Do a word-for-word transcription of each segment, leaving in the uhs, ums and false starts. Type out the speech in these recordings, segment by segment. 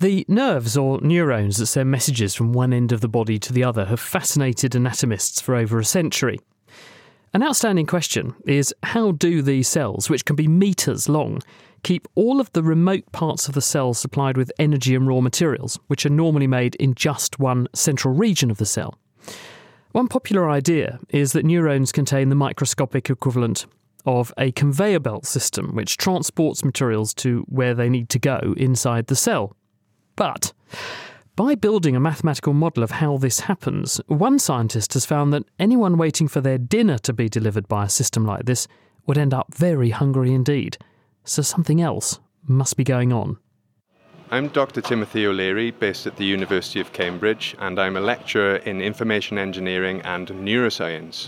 The nerves or neurons that send messages from one end of the body to the other have fascinated anatomists for over a century. An outstanding question is, how do these cells, which can be metres long, keep all of the remote parts of the cell supplied with energy and raw materials, which are normally made in just one central region of the cell? One popular idea is that neurons contain the microscopic equivalent of a conveyor belt system which transports materials to where they need to go inside the cell. But by building a mathematical model of how this happens, one scientist has found that anyone waiting for their dinner to be delivered by a system like this would end up very hungry indeed. So something else must be going on. I'm Doctor Timothy O'Leary, based at the University of Cambridge, and I'm a lecturer in information engineering and neuroscience.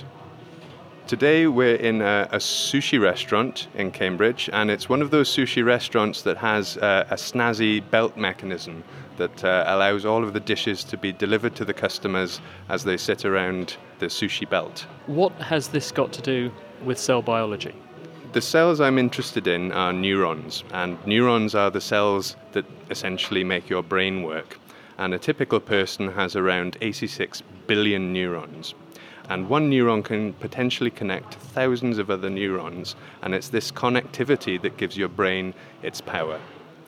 Today we're in a, a sushi restaurant in Cambridge, and it's one of those sushi restaurants that has a, a snazzy belt mechanism that uh, allows all of the dishes to be delivered to the customers as they sit around the sushi belt. What has this got to do with cell biology? The cells I'm interested in are neurons, and neurons are the cells that essentially make your brain work. And a typical person has around eighty-six billion neurons. And one neuron can potentially connect to thousands of other neurons, and it's this connectivity that gives your brain its power.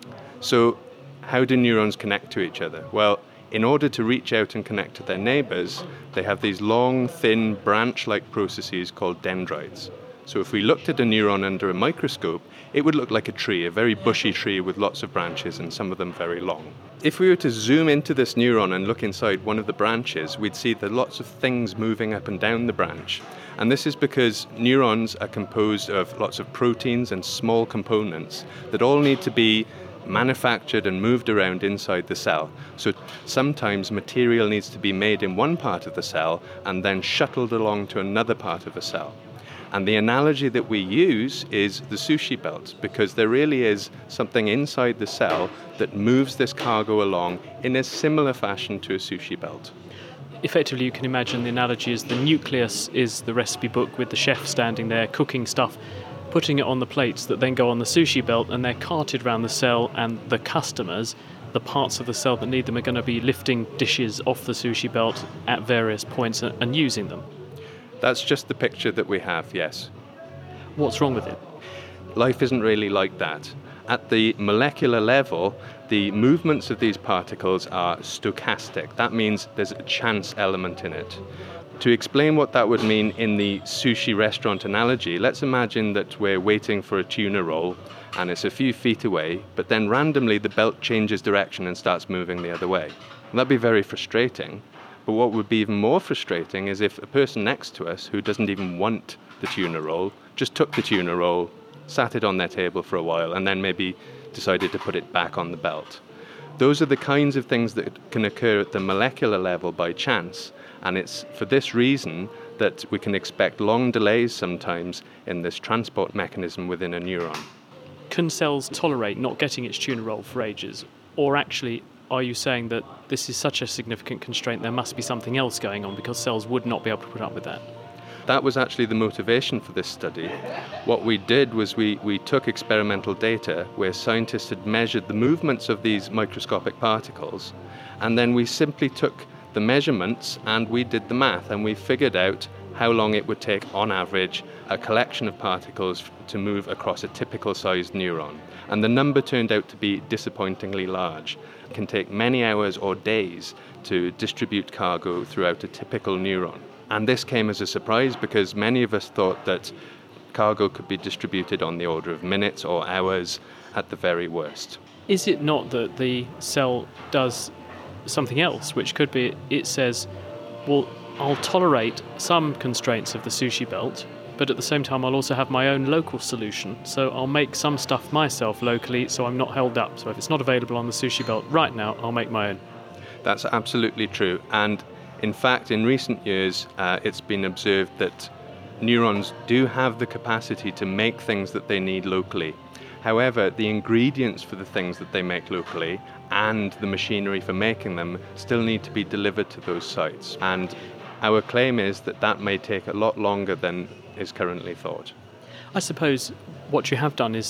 So, how do neurons connect to each other? Well, in order to reach out and connect to their neighbours, they have these long, thin, branch-like processes called dendrites. So if we looked at a neuron under a microscope, it would look like a tree, a very bushy tree with lots of branches and some of them very long. If we were to zoom into this neuron and look inside one of the branches, we'd see there are lots of things moving up and down the branch. And this is because neurons are composed of lots of proteins and small components that all need to be manufactured and moved around inside the cell. So sometimes material needs to be made in one part of the cell and then shuttled along to another part of the cell. And the analogy that we use is the sushi belt, because there really is something inside the cell that moves this cargo along in a similar fashion to a sushi belt. Effectively, you can imagine the analogy is the nucleus is the recipe book with the chef standing there cooking stuff, putting it on the plates that then go on the sushi belt, and they're carted around the cell, and the customers, the parts of the cell that need them, are going to be lifting dishes off the sushi belt at various points and, and using them. That's just the picture that we have, yes. What's wrong with it? Life isn't really like that. At the molecular level, the movements of these particles are stochastic. That means there's a chance element in it. To explain what that would mean in the sushi restaurant analogy, let's imagine that we're waiting for a tuna roll and it's a few feet away, but then randomly the belt changes direction and starts moving the other way. And that'd be very frustrating. But what would be even more frustrating is if a person next to us who doesn't even want the tuna roll just took the tuna roll, sat it on their table for a while, and then maybe decided to put it back on the belt. Those are the kinds of things that can occur at the molecular level by chance, and it's for this reason that we can expect long delays sometimes in this transport mechanism within a neuron. Can cells tolerate not getting its tuna roll for ages, or actually are you saying that this is such a significant constraint there must be something else going on because cells would not be able to put up with that? That was actually the motivation for this study. What we did was we, we took experimental data where scientists had measured the movements of these microscopic particles, and then we simply took the measurements and we did the math, and we figured out how long it would take on average a collection of particles to move across a typical sized neuron. And the number turned out to be disappointingly large. It can take many hours or days to distribute cargo throughout a typical neuron. And this came as a surprise because many of us thought that cargo could be distributed on the order of minutes or hours at the very worst. Is it not that the cell does something else, which could be it says, well, I'll tolerate some constraints of the sushi belt, but at the same time I'll also have my own local solution. So I'll make some stuff myself locally so I'm not held up. So if it's not available on the sushi belt right now, I'll make my own. That's absolutely true. And in fact, in recent years, uh, it's been observed that neurons do have the capacity to make things that they need locally. However, the ingredients for the things that they make locally and the machinery for making them still need to be delivered to those sites. And our claim is that that may take a lot longer than is currently thought. I suppose what you have done is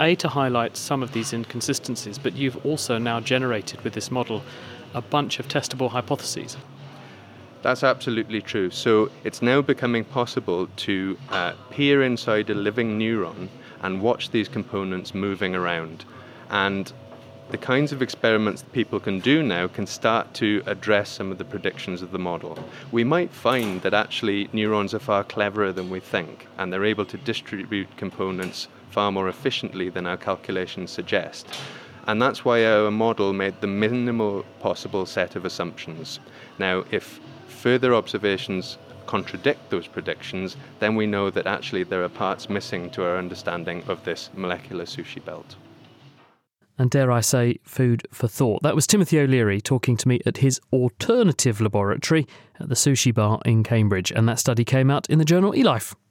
A, to highlight some of these inconsistencies, but you've also now generated with this model a bunch of testable hypotheses. That's absolutely true. So it's now becoming possible to uh, peer inside a living neuron and watch these components moving around. And the kinds of experiments that people can do now can start to address some of the predictions of the model. We might find that actually neurons are far cleverer than we think, and they're able to distribute components far more efficiently than our calculations suggest. And that's why our model made the minimal possible set of assumptions. Now, if further observations contradict those predictions, then we know that actually there are parts missing to our understanding of this molecular sushi belt. And dare I say, food for thought. That was Timothy O'Leary talking to me at his alternative laboratory at the Sushi Bar in Cambridge. And that study came out in the journal eLife.